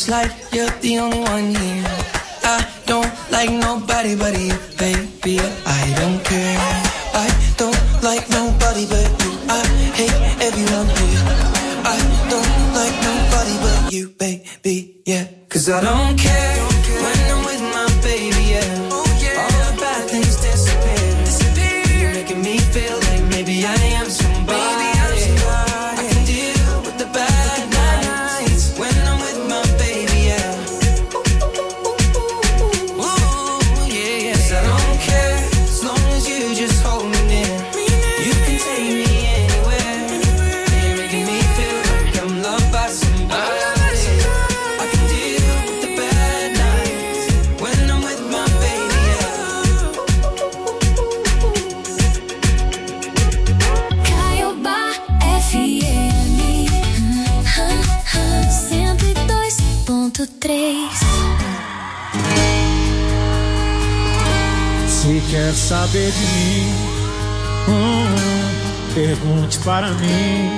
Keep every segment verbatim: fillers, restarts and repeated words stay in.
like you're the only one here. I don't like nobody but you, baby. I don't care. I don't like nobody but you. I hate everyone here. I don't like nobody but you, baby, yeah. Cause I don't care when I'm with my baby, yeah. All the bad things disappear. You're making me feel like maybe I am somebody. I can deal with the bad nights when I'm with my baby, yeah. Ooh, yeah, yeah. Cause I don't care as long as you just hold me near. You can take me anywhere. You're making me feel like I'm loved by somebody. I can deal with the bad nights when I'm with my baby, yeah. Caiobá F M cento e dois ponto três. Se quer saber de mim, hum, pergunte para mim.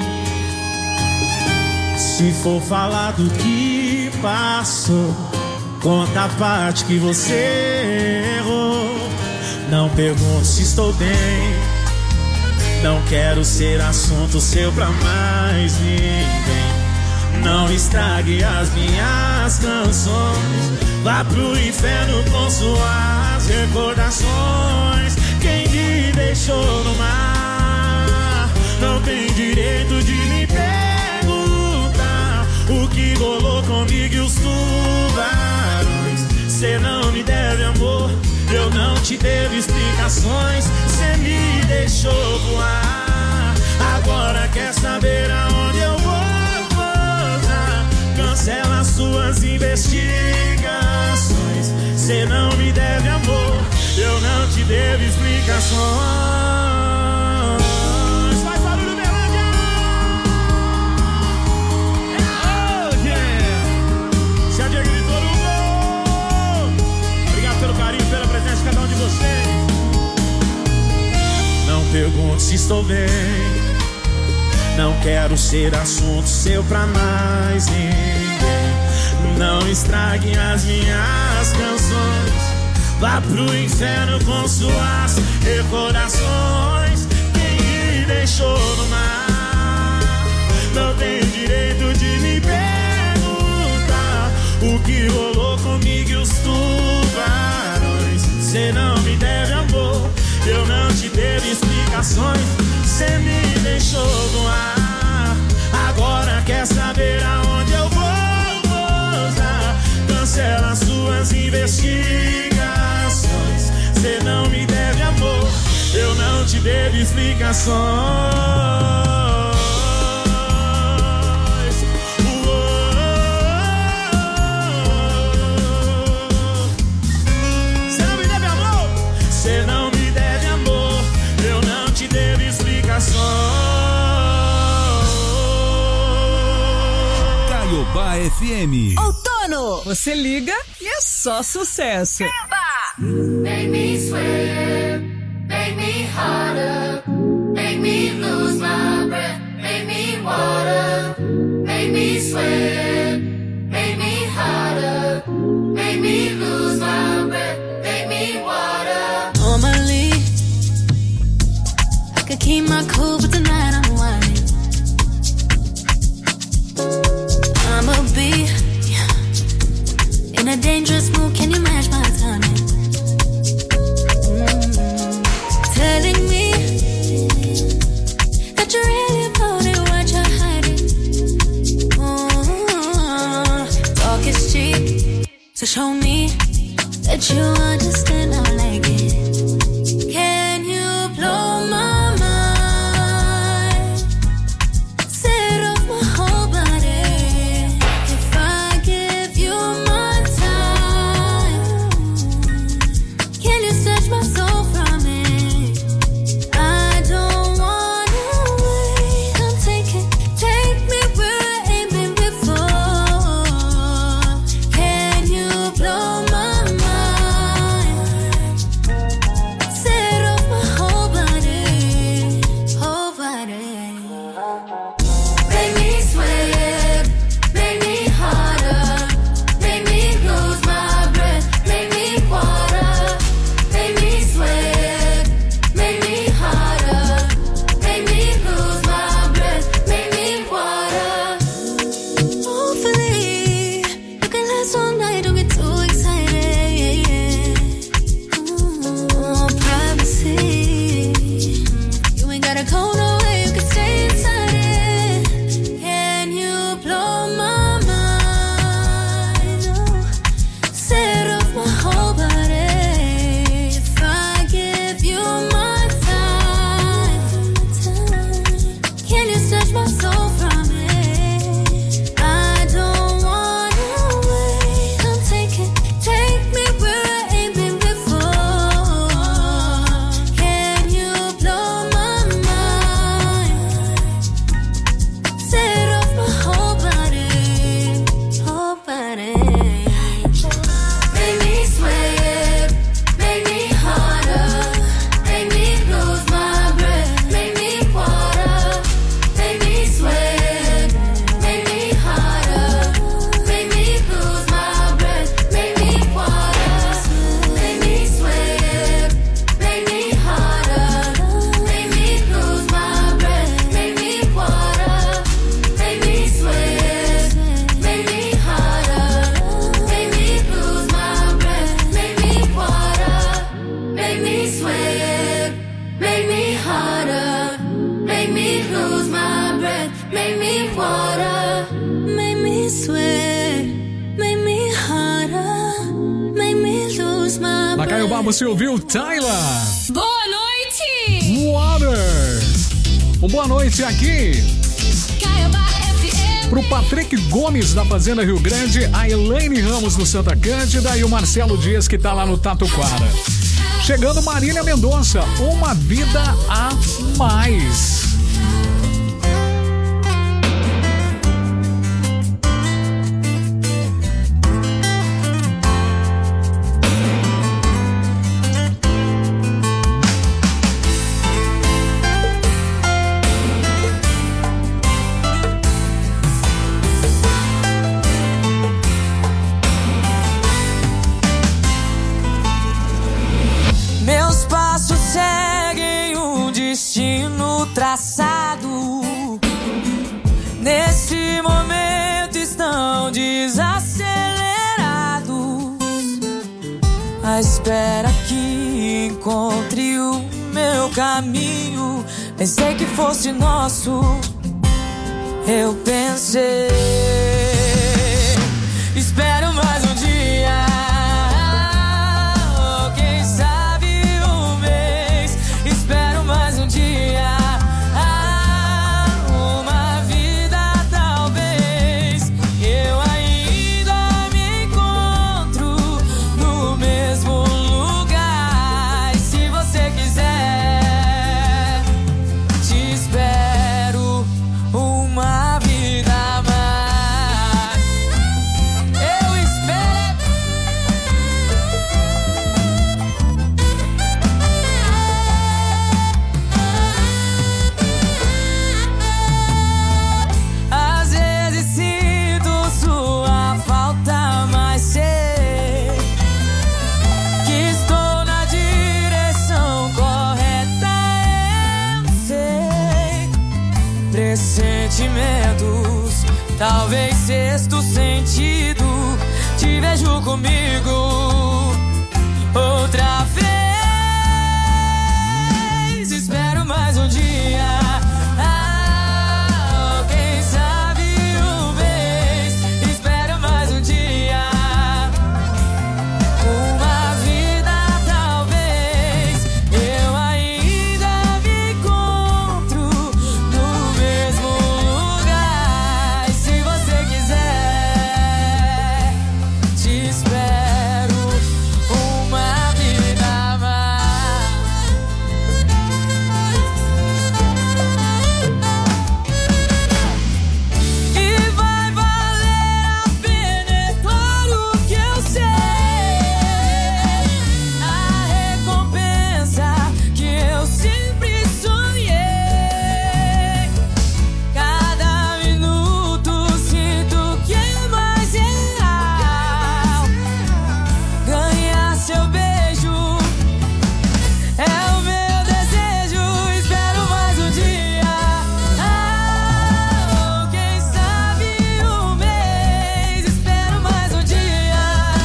Se for falar do que passou, conta a parte que você errou. Não pergunte se estou bem, não quero ser assunto seu pra mais ninguém. Não estrague as minhas canções, vá pro inferno com suas recordações. Quem me deixou no mar não tem direito de me perguntar o que rolou comigo e os tubarões. Cê não me deve amor, eu não te devo explicações. Cê me deixou voar, agora quer saber aonde eu vou. Cancela suas investigações. Cê não me deve amor, eu não te devo explicações. Faz barulho, Berlândia! Oh, yeah! Se a Diego gritou no gol. Obrigado pelo carinho, pela presença de cada um de vocês. Não pergunte se estou bem, não quero ser assunto seu pra mais ninguém. Não estrague as minhas canções, vá pro inferno com suas recordações. Quem me deixou no mar não tem o direito de me perguntar o que rolou comigo e os tubarões. Cê não me deve amor, eu não te devo explicações. Cê me deixou voar, agora quer saber aonde eu vou pousar. Cancela suas investigações. Cê não me deve amor, eu não te devo explicações. Cê não me deve amor, cê não me deve amor, eu não te devo explicações. Caiobá F M. Outono! Você liga e é só sucesso. Make me sweat, make me harder, make me lose my breath, make me water, make me sweat, make me harder, make me lose my breath, make me water. Normally, I could keep my cool, but tonight I'm whining. I'ma be in a dangerous mood, can you match my timing? Telling me that you're really about it, what you're hiding. Mm-hmm. Talk is cheap, so show me that you understand I like it. Can you blow my mind? make me water, make me sweat, make me harder, make me lose my breath. Na Caiobá você ouviu Tyla. Boa noite! Water. Um boa noite aqui Caiobá F M. pro Patrick Gomes da Fazenda Rio Grande, a Elaine Ramos do Santa Cândida e o Marcelo Dias que tá lá no Tatuquara. Chegando Marília Mendonça, Uma Vida a Mais. Traçado nesse momento estão desacelerados à espera que encontre o meu caminho. Pensei que fosse nosso, eu pensei, espero mais um dia. Quem sabe um mês, espero mais um dia. Talvez sexto sentido, te vejo comigo outra vez. Espero mais um dia. Ah, quem sabe um mês. Espero mais um dia. Uma vida talvez. Eu ainda me encontro no mesmo lugar. Se você quiser, te espero uma vida a mais. E vai valer a pena, é claro que eu sei. A recompensa que eu sempre sonhei. Cada minuto sinto que é mais real. Ganhar seu beijo é o meu desejo. Espero mais um dia. Ah, quem sabe um mês. Espero mais um dia.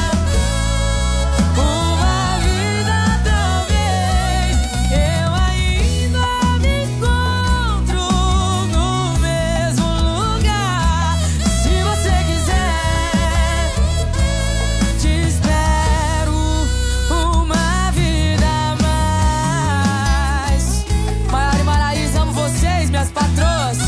Uma vida talvez. Eu ainda me encontro no mesmo lugar. Se você quiser, te espero uma vida a mais. Maiara e Maraísa, amo vocês, minhas patroas.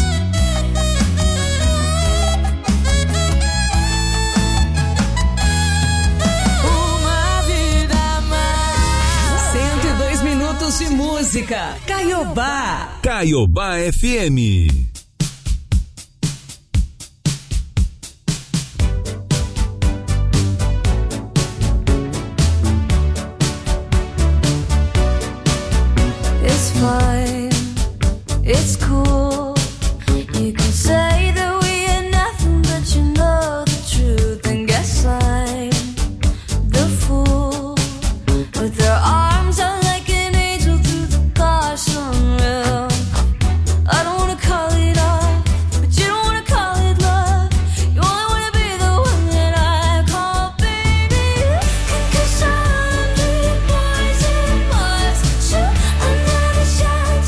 Uma vida a mais. cento e dois minutos de música. Caiobá. Caiobá F M. It's fine, it's cool. You can say that we are nothing, but you know the truth. And guess I'm the fool. With their arms out like an angel through the car sunroof. I don't wanna call it off, but you don't wanna call it love. You only wanna be the one that I call baby. Cause I'm the boys and boys. Shoot another shot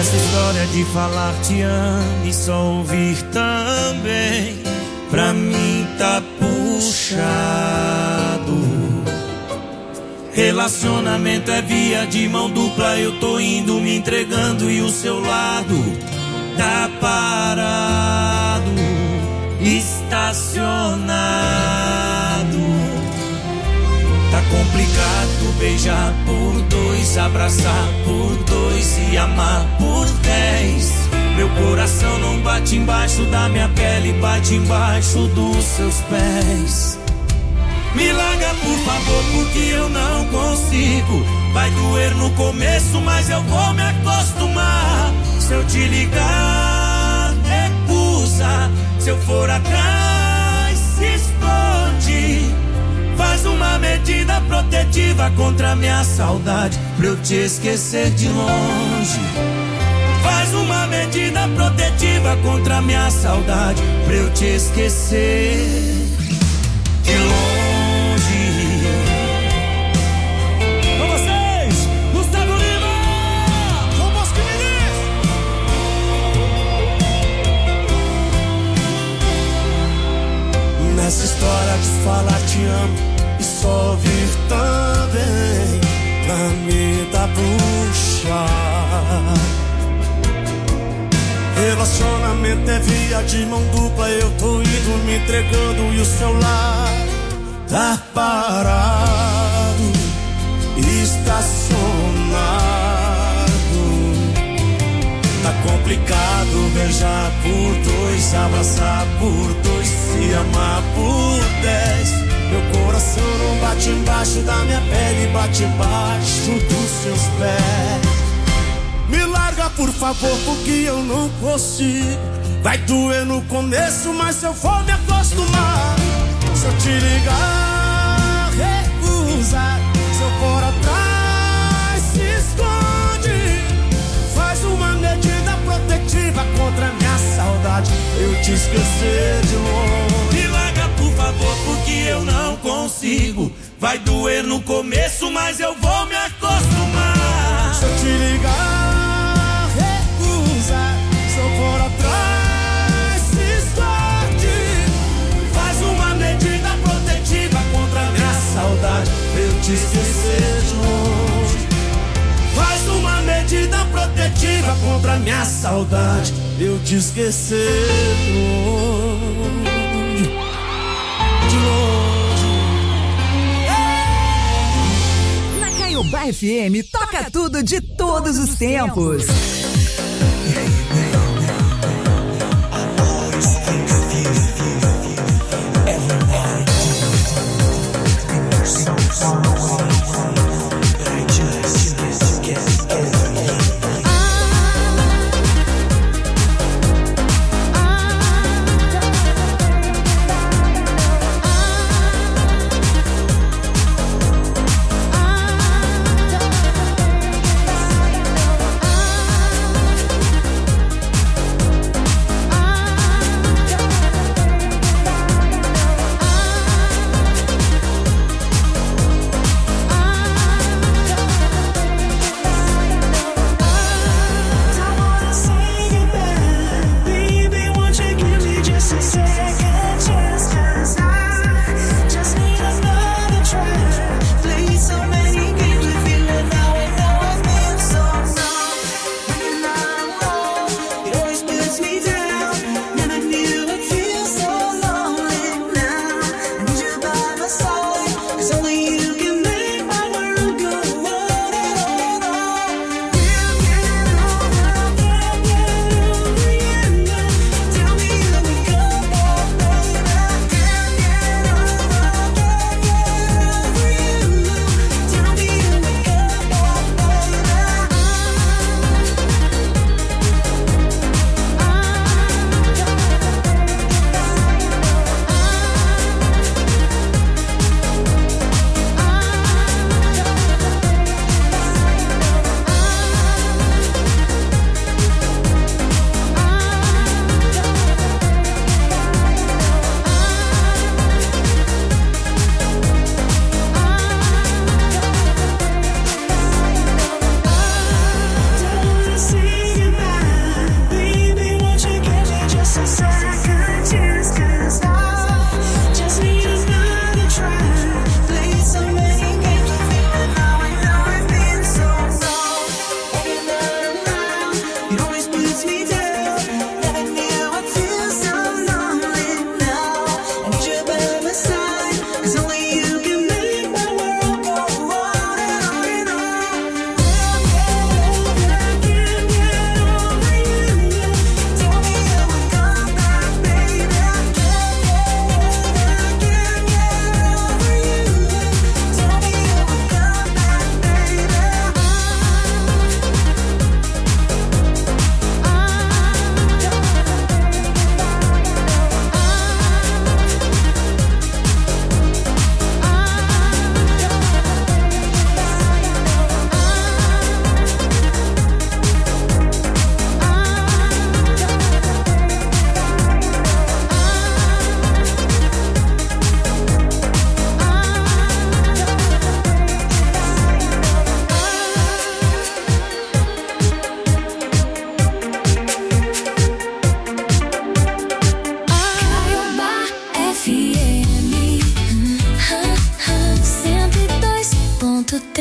Nessa história de falar te amo e só ouvir também, pra mim tá puxado. Relacionamento é via de mão dupla, eu tô indo me entregando e o seu lado tá parado, estacionado. Tá complicado beijar por dois, abraçar por dois e amar por dez. Meu coração não bate embaixo da minha pele, bate embaixo dos seus pés. Me larga por favor, porque eu não consigo. Vai doer no começo, mas eu vou me acostumar. Se eu te ligar, recusa. Se eu for atrás, se esconde. Faz uma medida protetiva contra a minha saudade, pra eu te esquecer de longe. Faz uma medida protetiva contra a minha saudade, pra eu te esquecer de longe. Com vocês, Gustavo Lima! Com Bosque Menezes! Nessa história de falar te amo e só ouvir também, pra mim tá puxado. Relacionamento é via de mão dupla, eu tô indo me entregando e o celular tá parado, estacionado. Tá complicado beijar por dois, abraçar por dois, se amar por dez. Meu coração não bate embaixo da minha pele, bate embaixo dos seus pés. Me larga por favor, porque eu não consigo. Vai doer no começo, mas eu vou me acostumar. Se eu te ligar, recusa. Se eu for atrás, se esconde. Faz uma medida protetiva contra a minha saudade, eu te esquecer de longe. Me larga por favor, porque eu não consigo. Vai doer no começo, mas eu vou me acostumar. Se eu te ligar, recusa. Se eu for atrás, se esconde. Faz uma medida protetiva contra a minha saudade, pra eu te esquecer de longe. Faz uma medida protetiva contra a minha saudade, pra eu te esquecer de longe. De longe. Na Caiobá F M, toca tudo de todos os tempos.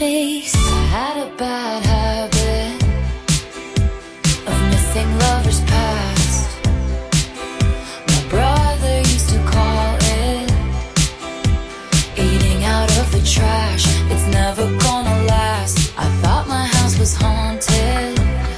face. I had a bad habit of missing lovers past. My brother used to call it eating out of the trash. It's never gonna last. I thought my house was haunted.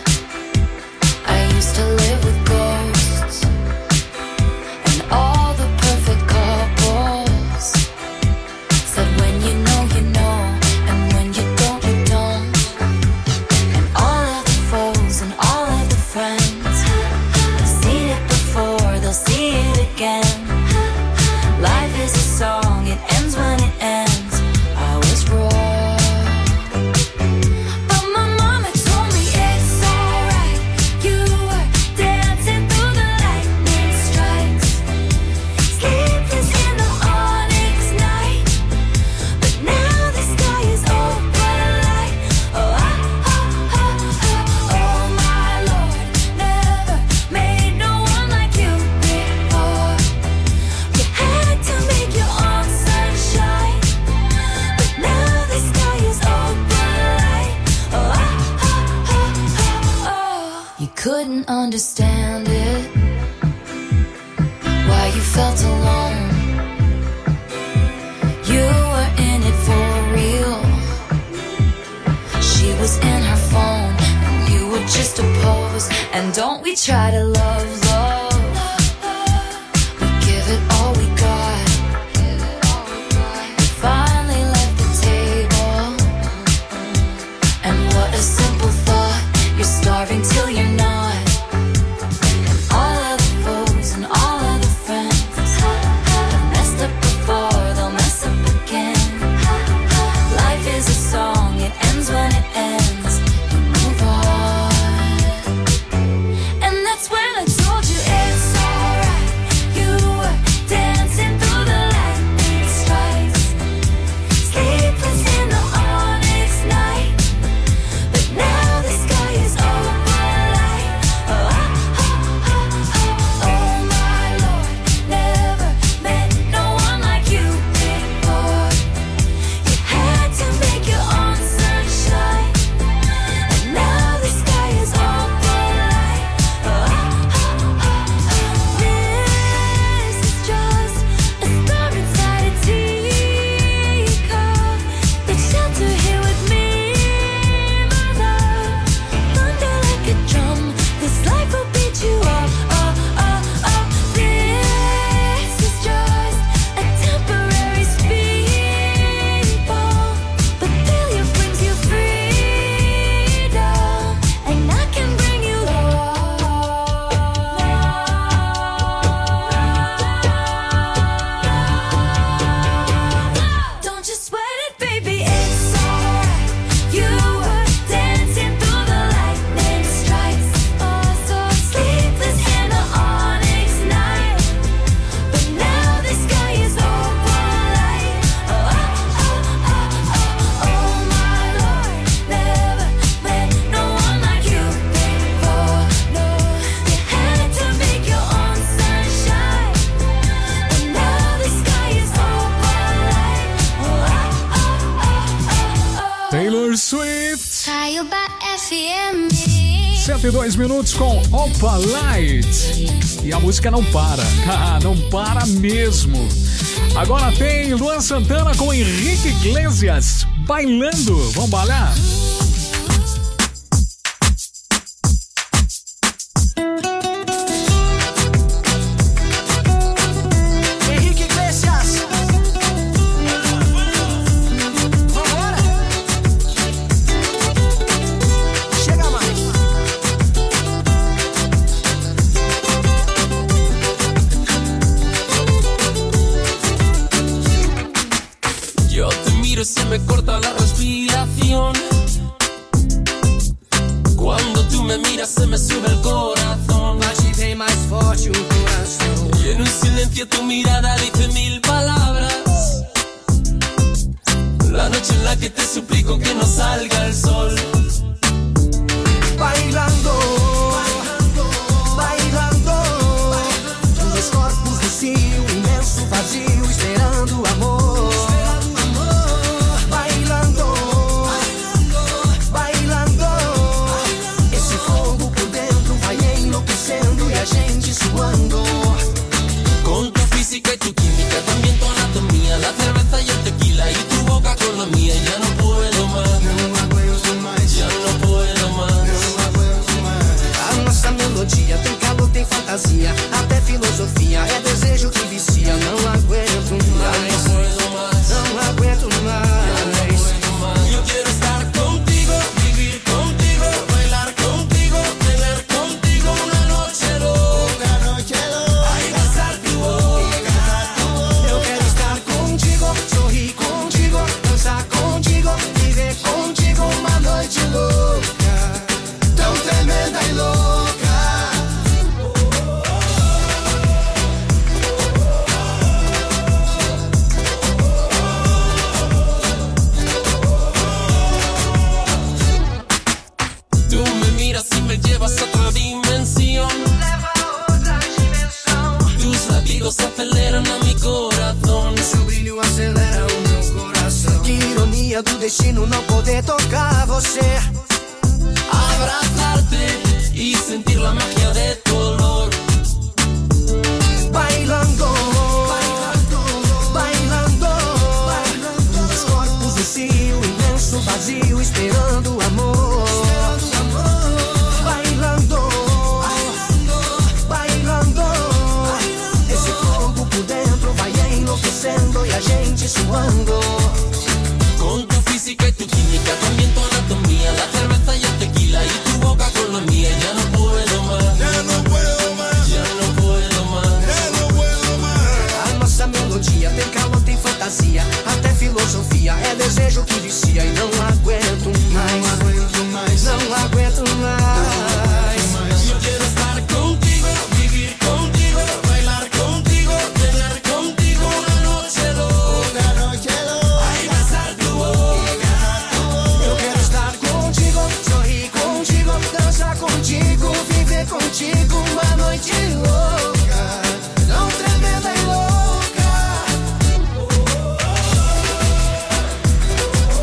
I used to live with ghosts and all the perfect couples said when you know you know, and when you don't you don't. And all of the foes and all of the friends have seen it before, they'll see it again. Life is a song, it ends when it ends. I was wrong, but my mama told me it's alright. You were dancing through the lightning strikes, sleepless in the onyx night. But now the sky is open light. Oh, ah, ah, ah, ah. Oh my Lord, never made no one like you before. You had to make your own sunshine, but now the sky is open light. Oh, ah, ah, ah, ah, oh. You couldn't understand it, why you felt alone. You were in it for real. She was in her phone, and you were just a pose. And don't we try to love, love? We give it all we got. We finally left the table, and what a simple thought. You're starving till you're not. And all of the foes and all of the friends have messed up before, they'll mess up again. Life is a song, it ends when it ends. You move on. And that's when I told you it's alright. You were dancing through the lightning strikes, sleepless in the onyx night. But now the sky is open light. Oh, ah, ah, ah, ah. Oh my Lord, never met no one like you before. You had to make your own sunshine, and now the sky is open light. Oh, ah, ah, ah, ah. This is just a star inside a teacup. Take shelter here with me, my love. Thunder like a drum, this life will beat you up. Oh, oh, oh. This is just a temporary speed bump, but failure brings you freedom, and I can bring you love. Don't you sweat it, baby, it's alright. You were dancing through the lightning strikes, oh so sleepless in the onyx night. But now the sky is open light. Oh, ah, ah, ah, ah. Oh my Lord, never met no one like you before. No, you had to make your own sunshine, but now the sky is open light. Oh, ah, ah, ah, ah, ah. Taylor Swift. Caiobá F M. cento e dois minutos com Opa Light. E a música não para. Ah, não para mesmo. Agora tem Luan Santana com Henrique Iglesias bailando. Vamos bailar? Henrique Iglesias. Vambora. Chega mais. Yo te miro y se me corta la respiración. Cuando tú me miras se me sube el corazón. Bate bem mais forte o coração. Y en un silencio tu mirada dice mil palabras. La noche en la que te suplico que no salga el sol. Bailando, bailando, dois corpos no cio, imenso vazio, esperando amor. Bailando, ironia do destino não poder tocar você. Abrazarte y sentir la magia de tu olor. Bailando, bailando, bailando, bailando. Os corpos do cio, imenso vazio, esperando o amor. Bailando, bailando, bailando. Esse fogo por dentro vai enlouquecendo e a gente suando. Con tu física y tu química, también tu anatomía, la cerveza y el tequila y tu boca con la mía. Ya no puedo más, Já não puedo mais, ya no puedo más. já não puedo mais. A nossa melodia tem calor, tem fantasia, até filosofia, é desejo que vicia e não aguento mais. Não aguento mais, Não aguento mais. Yo quiero estar contigo, vivir contigo, bailar contigo, tener contigo una noche loca. noche louca. Ay, besar tu boca. Eu quero estar contigo, sorrir contigo, dançar contigo, viver contigo uma noite louca, tão tremenda e louca.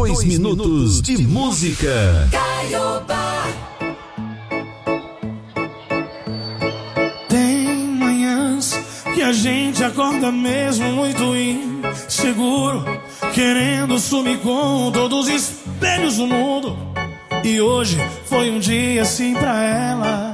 Dois minutos de música. Caiobá. Tem manhãs que a gente acorda mesmo muito inseguro, querendo sumir com todos os espelhos do mundo. E hoje foi um dia assim pra ela.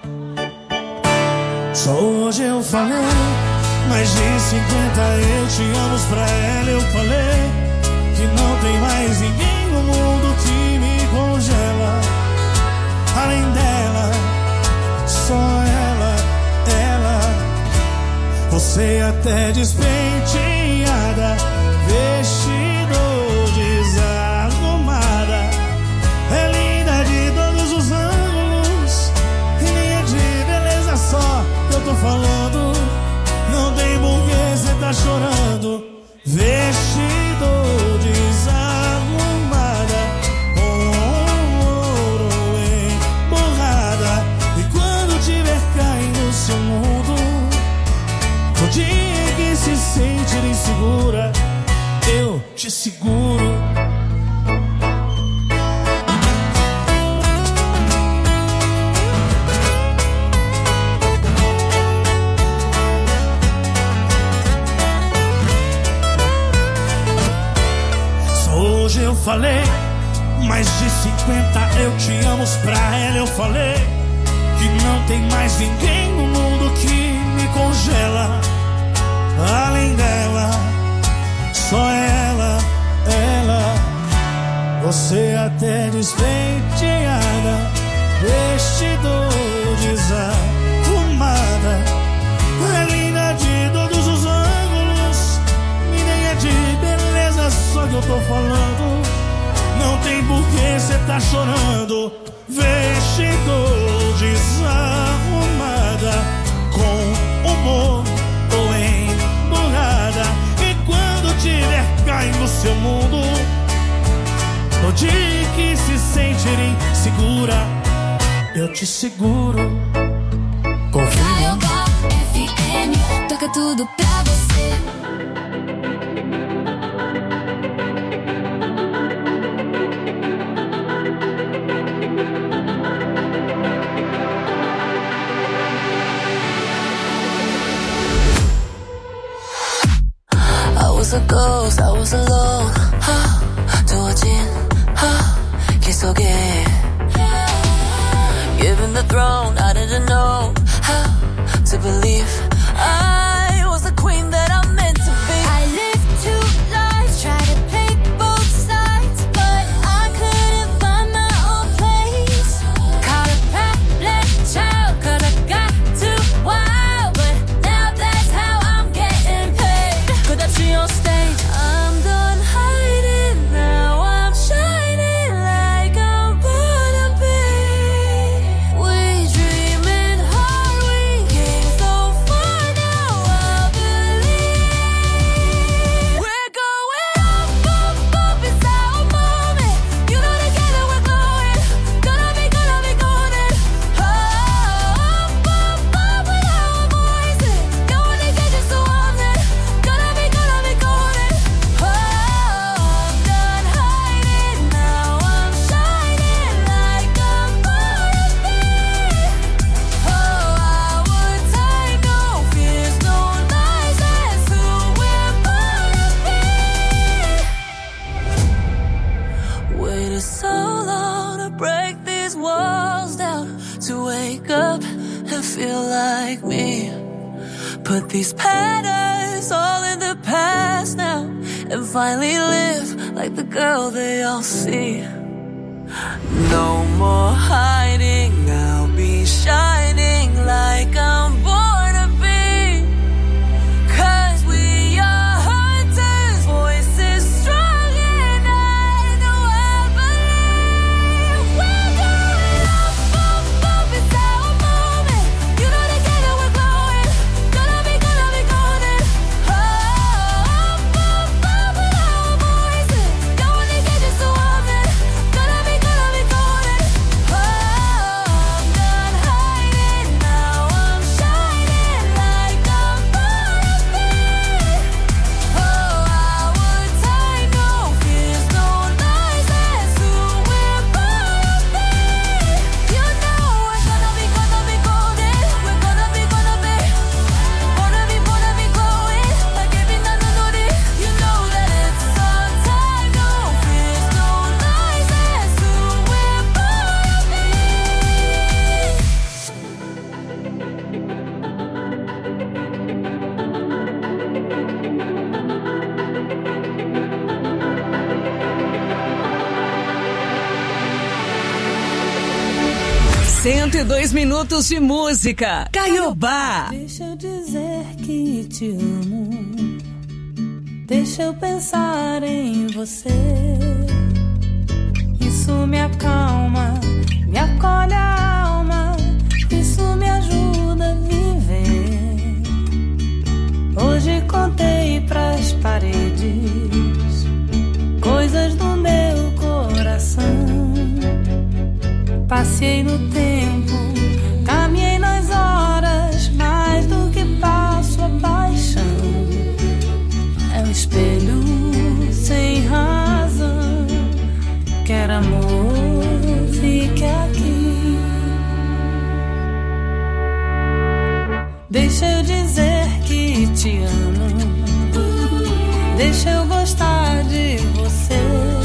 Só hoje eu falei mais de cinquenta eu te amo pra ela. Eu falei que não tem mais ninguém no mundo que me congela. Além dela, só ela, ela. Você até despenteada, vestido desarrumada, é linda de todos os ângulos, e nem é de beleza só eu tô falando. Não tem porquê cê tá chorando. Vestido desarrumada, com ouro emborrada. E quando tiver caindo no seu mundo, no dia que se sentir insegura, eu te seguro. Hoje eu falei mais de cinquenta eu te amo pra ela. Eu falei que não tem mais ninguém no mundo que me congela. Além dela, só ela, ela. Você até despenteada, vestido desarrumada, é linda de todos os ângulos, e nem é de beleza só que eu tô falando. Não tem porquê cê tá chorando. Vestido desarrumada, com humor ou emburrada. E quando tiver caindo no seu mundo, no dia que se sentir insegura, eu te seguro. Confia. F M, toca tudo pra você. I was a ghost, I was alone. 하, 두어진 하, 길 속에 given the throne, I didn't know how to believe I was the queen that I'm meant to be. I lived two lives, tried to play both sides, but I couldn't find my own place. Caught a problem child, cause I got too wild, but now that's how I'm getting paid. 끝없이 on stage, I'm done hiding, now I'm shining like I'm born to be. We dreaming hard, we came so far, now I believe we're going up, up, up, it's our moment. You know together we're glowing, gonna be, gonna be golden. Oh, up, up, up with our voices, no one to get you so I'm there, gonna be, gonna be golden. Oh, I'm done hiding, now I'm shining like I'm born to be. Oh, I would take no fears, no lies, that's who we're born to be. waited so long to break these walls down, to wake up and feel like me. Put these patterns all in the past now, and finally live like the girl they all see. No more hiding, I'll be shining like I'm born to be. Cause we are hunters, voices strong, and I know I believe we're going up, up, up, it's our moment. You know together we're glowing, gonna be, gonna be golden. Oh, up, up, up with our voices, no one to get you so I'm there, gonna be, gonna be golden. Oh, I'm done hiding, cento e dois minutos de música. Caiobá. Deixa eu dizer que te amo. Deixa eu pensar em você. Isso me acalma, me acolhe a alma. Isso me ajuda a viver. Hoje contei pras paredes coisas do meu coração. Passei no tempo, caminhei nas horas, mais do que passo a paixão. É um espelho sem razão. Quer amor, fique aqui. Deixa eu dizer que te amo. Deixa eu gostar de você.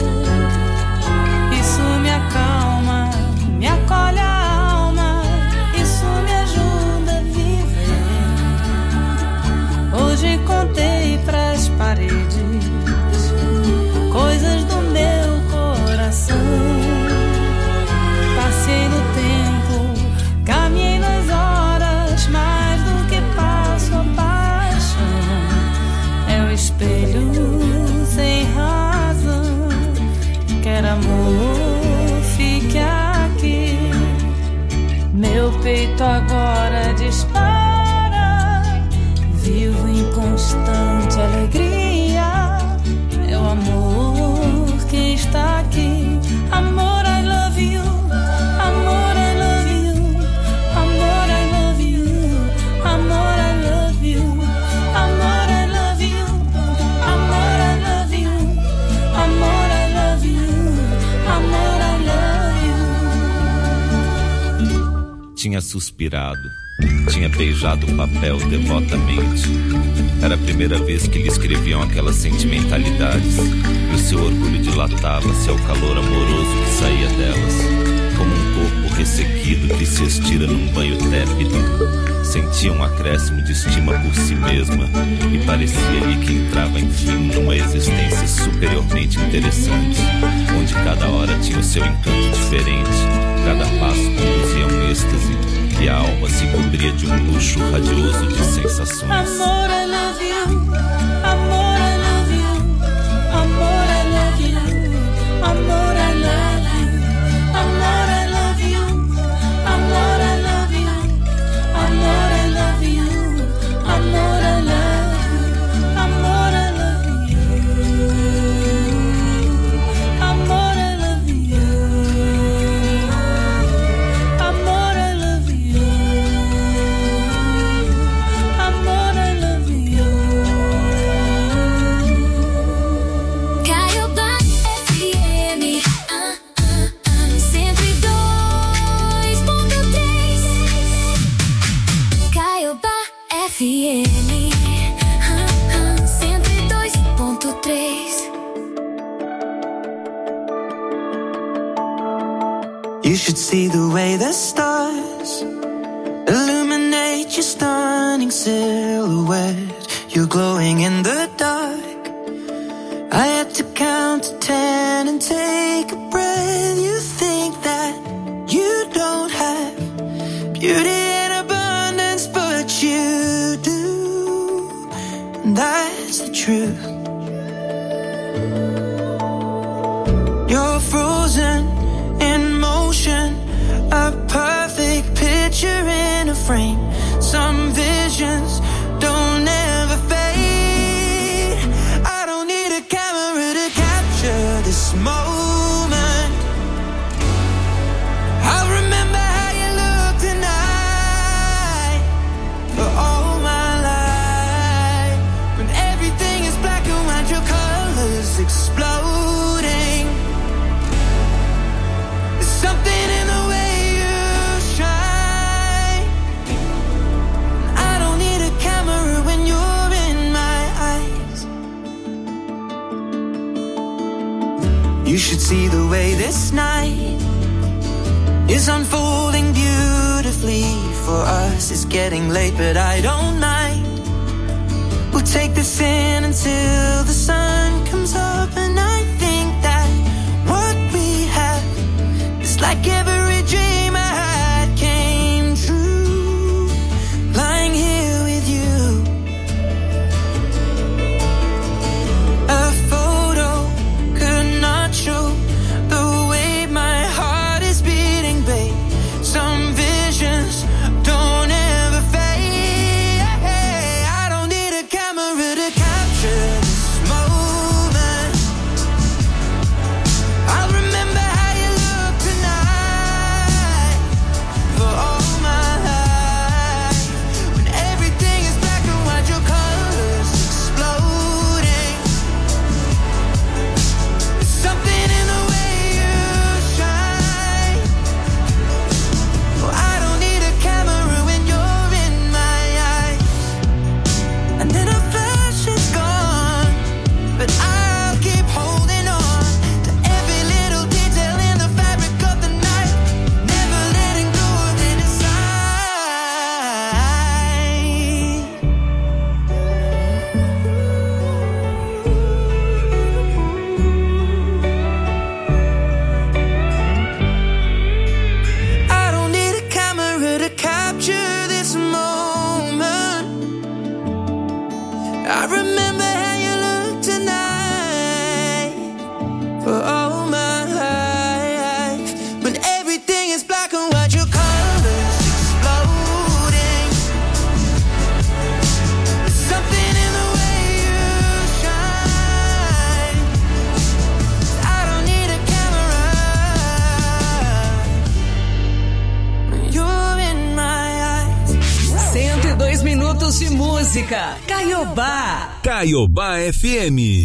Isso me acalma, me acolhe a alma. Isso me ajuda a viver. Hoje contei pras paredes coisas do meu coração. Passei no tempo, caminhei nas horas, mais do que passo a paixão. É um espelho sem razão. Quer amor, fique aqui. Meu peito agora dispara. Vivo em constante alegria. É o amor que está aqui. Amor, I love you. Amor, I love you. Amor, I love you. Amor, I love you. Amor, I love you. Amor, I love you. Amor, I love you. Amor, I love you. Tinha suspirado, tinha beijado o papel devotamente. Era a primeira vez que lhe escreviam aquelas sentimentalidades, e o seu orgulho dilatava-se ao calor amoroso que saía delas, como um corpo ressequido que se estira num banho tépido. Sentia um acréscimo de estima por si mesma, e parecia-lhe que entrava enfim numa existência superiormente interessante, onde cada hora tinha o seu encanto diferente, cada passo conduzia a um êxtase, e a alma se cobria de um luxo radioso de sensações. Amor, I love you. Amor, I love you. Amor, I love you. Amor, I love you. Amor, I love you. Amor, I love you. Amor, I love you. Amor, I love you. Amor, I love you. Amor, I love you. Amor, I love you. Amor, I love you. Caiobá F M, ah, ah, ah, cento e dois ponto três. Caiobá F M, ah, ah, cento e dois ponto três. You should see the way the stars illuminate your stunning silhouette. You're glowing in the dark. I had to count to ten and take a breath. You think that you don't have beauty in abundance, but you do, and that's the truth. You're frozen in motion, a perfect picture in a frame. Some visions don't ever fade. I don't need a camera to capture this moment. I remember how you looked tonight for all my life. When everything is black and white, your colors exploding. There's something in the way you shine. I don't need a camera when you're in my eyes. You should see the way this night is unfolding beautifully for us. It's getting late, but I don't mind. We'll take this in until the sun comes up, and I think that what we have is like every dream I had música. Caiobá. Caiobá F M.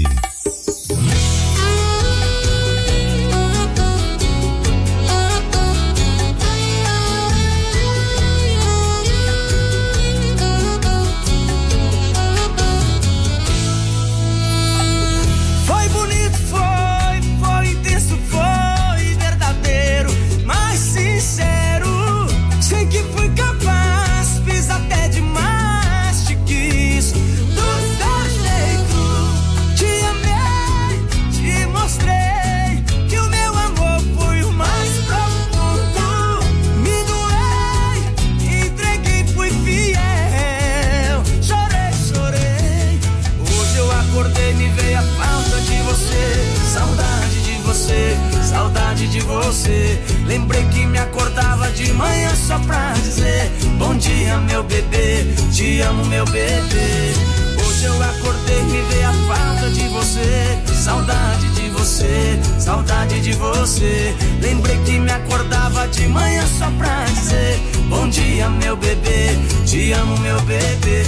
Foi bonito, foi, foi intenso, foi verdadeiro, mas sincero. Sei que fui capaz, fiz até demais, te quis do teu jeito. Te amei, te mostrei que o meu amor foi o mais profundo. Me doei, entreguei, fui fiel. Chorei, chorei. Hoje eu acordei, me veio a falta de você. Saudade de você, saudade de você. Lembrei que me acordava de manhã só pra dizer bom dia, meu bebê, te amo, meu bebê. Hoje eu acordei, me veio a falta de você. Saudade de você, saudade de você. Lembrei que me acordava de manhã só pra dizer bom dia, meu bebê, te amo, meu bebê.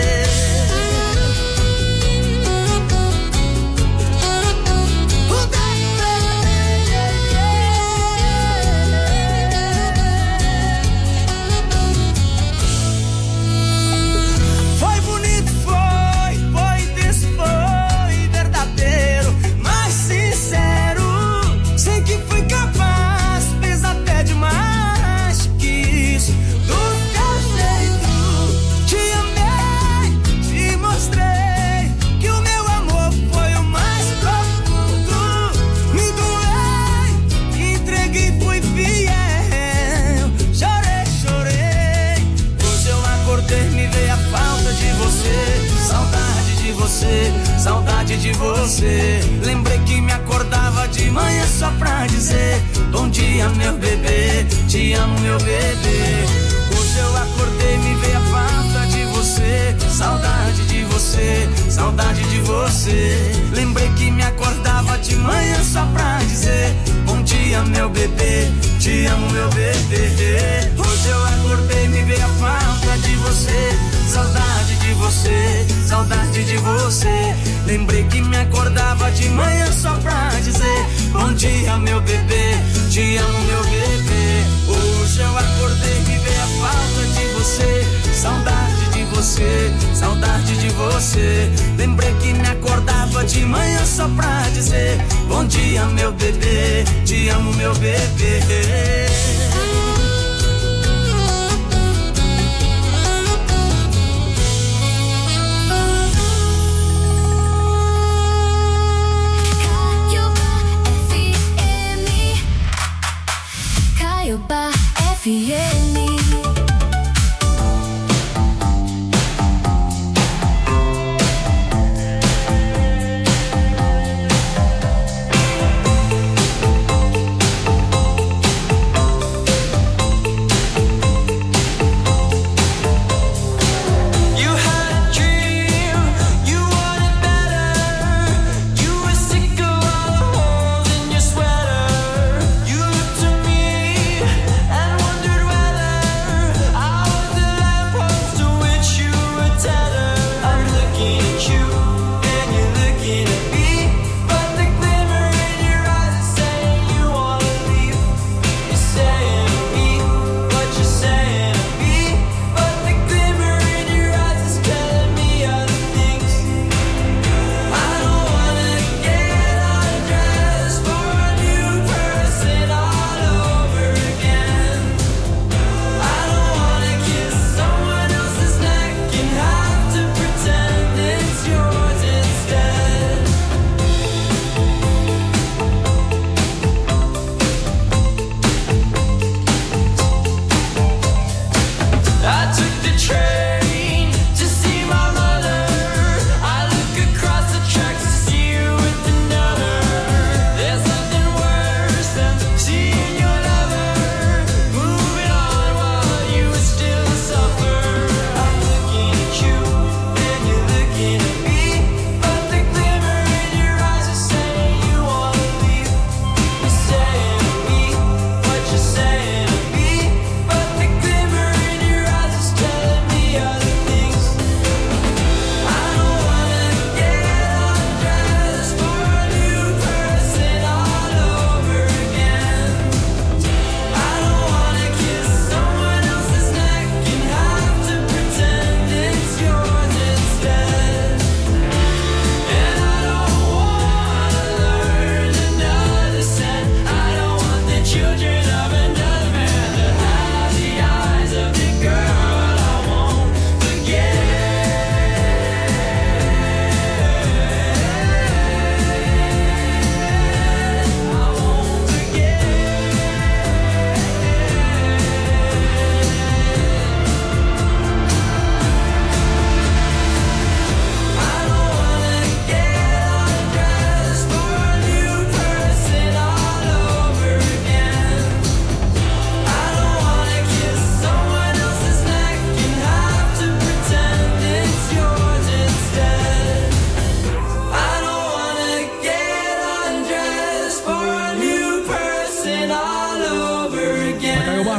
Foi bonito, foi, foi intenso, foi verdadeiro, mas sincero. Sei que fui capaz, fiz até demais, te quis do teu jeito. Te amei, te mostrei que o meu amor foi o mais profundo. Me doei, entreguei, fui fiel. Chorei, chorei. Hoje eu acordei, me veio a falta de você. Saudade de você, saudade de você. Lembrei que me acordava de manhã só pra dizer bom dia, meu bebê, te amo, meu bebê. Hoje eu acordei, me veio a falta de você. Saudade de você, saudade de você. Lembrei que me acordava de manhã só pra dizer bom dia, meu bebê, te amo, meu bebê. Hoje eu acordei, me veio a falta de você. Saudade de você, saudade de você. Lembrei que me acordava de manhã só pra dizer bom dia, meu bebê, te amo, meu bebê. Hoje eu acordei, me veio a falta de você. Saudade de você, saudade de você. Lembrei que me acordava de manhã só pra dizer bom dia, meu bebê, te amo, meu bebê. Caiobá F M. Wondered whether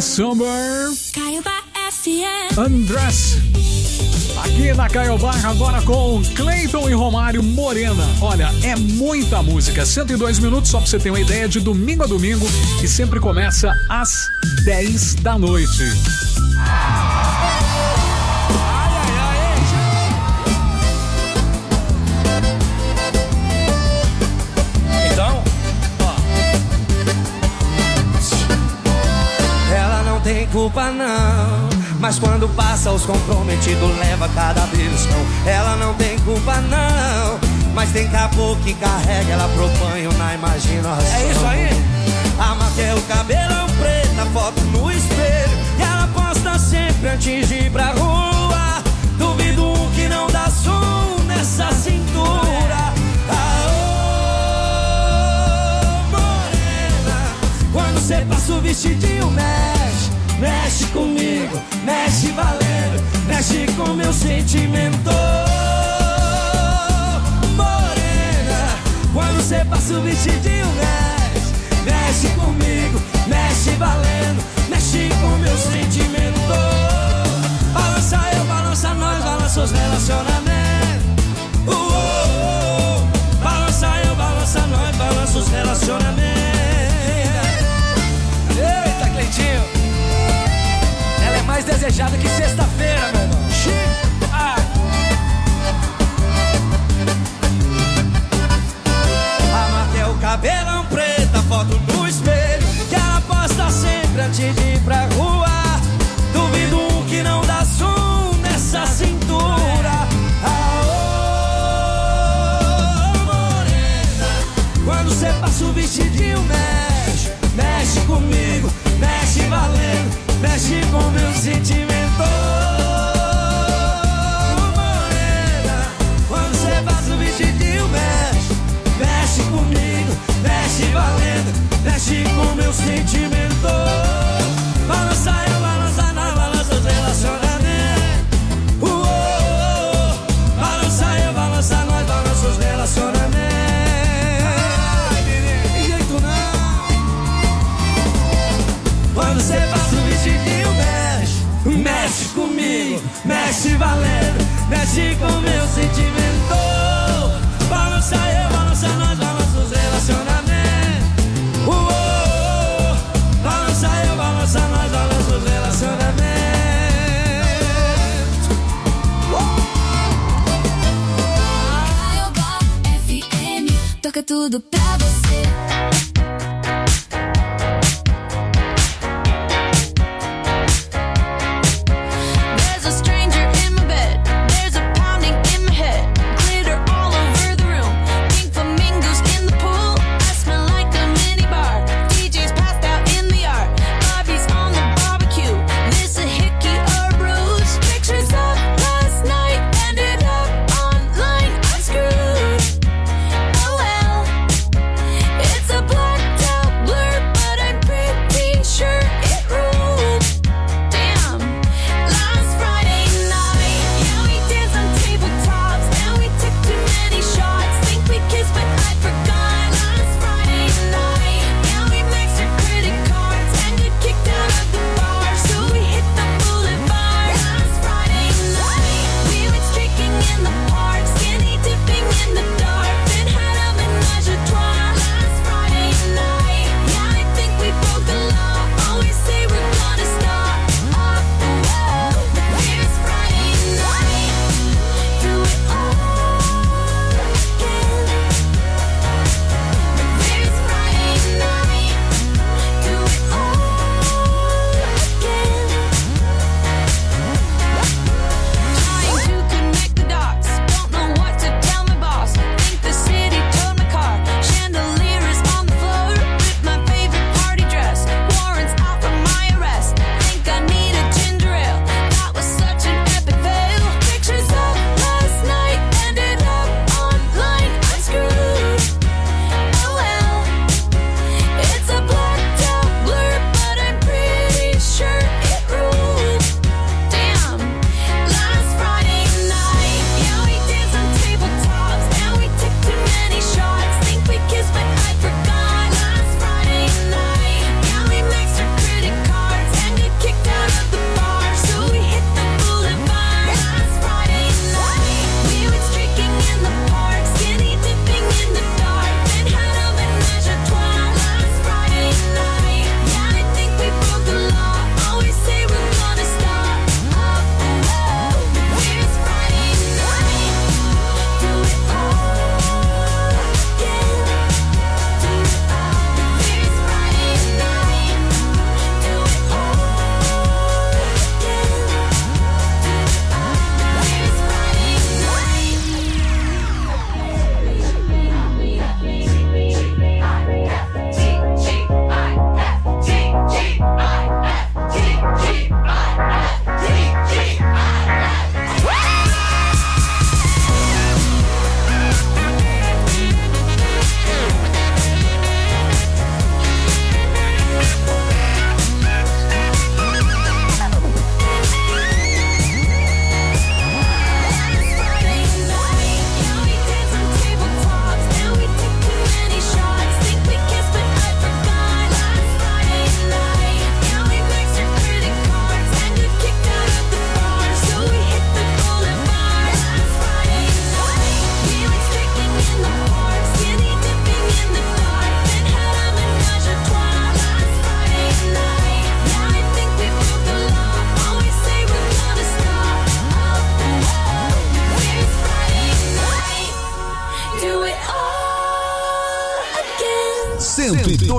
Donna Summer. Caiobá F M. Andrés. Aqui na Caiobá, agora com Cleiton e Romário, Morena. Olha, é muita música. cento e dois minutos, só pra você ter uma ideia, de domingo a domingo. E sempre começa às dez da noite. Então, ó. Ela não tem culpa não, mas quando passa os comprometidos leva cada beliscão. Ela não tem culpa não, mas tem caboclo que carrega ela pro banho na imaginação. É isso aí. A maquiagem, o cabelão preto, a foto no espelho, e ela posta sempre antes de ir pra rua. Duvido um que não dá som nessa cintura. Aô, morena, quando cê passa o vestidinho mexe, mexe comigo, mexe valendo, mexe com meu sentimento. Morena, quando cê passa o vestidinho mexe, mexe comigo, mexe valendo, mexe com meu sentimento. Balança eu, balança nós, balança os relacionamentos. Uh, uh, uh. Balança eu, balança nós, balança os relacionamentos. Eita, Cleitinho, ela é mais desejada que sexta-feira, meu irmão. Ah. A Matheus, cabelão preto, a foto no espelho, que ela posta sempre antes de ir pra rua. Duvido um que não dá som nessa cintura. Aô, morena, quando cê passa o vestidinho mexe, mexe comigo, mexe valendo, mexe com meu sentimento. Morena, quando cê passa o vestidinho mexe, mexe comigo, mexe valendo, mexe com meu sentimento. Balança eu, balança nós, balança os relacionamentos. Uh, uh, uh. Balança eu, balança nós, balança os relacionamentos. Ai, menino, tem jeito não. Quando cê passa o vestidinho mexe, mexe comigo, mexe valendo, mexe com meu sentimento. Balança eu, balança nós, balança os relacionamentos. Uh, uh, uh. Balança eu, balança nós, balança os relacionamentos. Caiobá F M, toca tudo pra você. There's a stranger in my bed, there's a pounding in my head, glitter all over the room, pink flamingos in the pool, I smell like a mini bar, D J's passed out in the yard, Bobby's on the barbecue, this a hickey or a bruise, pictures of last night ended up online, I'm screwed, oh well,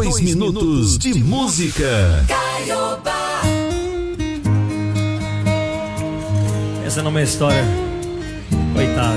Dois minutos de música. Caiobá. Essa não é uma história. Coitado.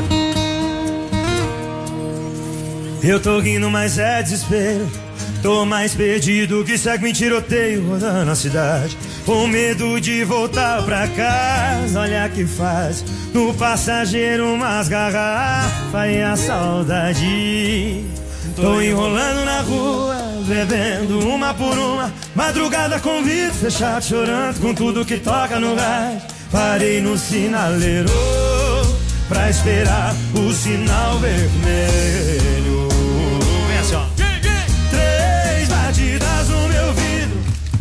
Eu tô rindo, mas é desespero. Tô mais perdido que segue em tiroteio rodando a cidade. Com medo de voltar pra casa, olha que faz. No passageiro umas garrafas e a saudade. Tô enrolando na rua, bebendo uma por uma. Madrugada com vidro fechado, chorando com tudo que toca no rádio. Parei no sinaleiro pra esperar o sinal vermelho. Vem assim, ó. Três batidas no meu vidro.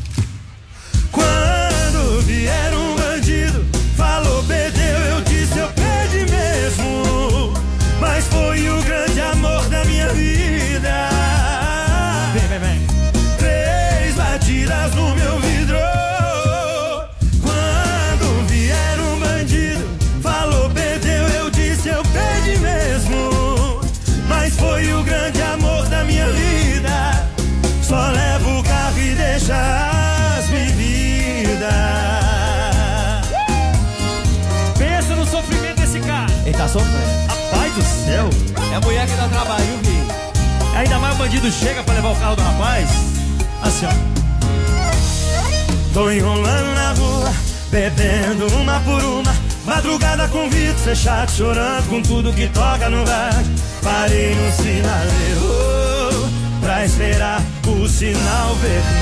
Quando vier um bandido, falou perdeu, eu disse eu perdi mesmo. Mas foi o grande amor da minha vida. Vem, vem, vem. Três batidas no meu vidro. Quando vier um bandido, falou perdeu, eu disse eu perdi mesmo. Mas foi o grande amor da minha vida. Só levo o carro e deixa as bebidas. Pensa no sofrimento desse cara. Ele tá sofrendo. Rapaz do céu. É a mulher que dá trabalho, viu? Ainda mais o bandido chega pra levar o carro do rapaz. Assim, ó. Tô enrolando na rua, bebendo uma por uma. Madrugada com vidro fechado, chorando com tudo que toca no rádio. Parei no sinaleiro pra esperar o sinal vermelho.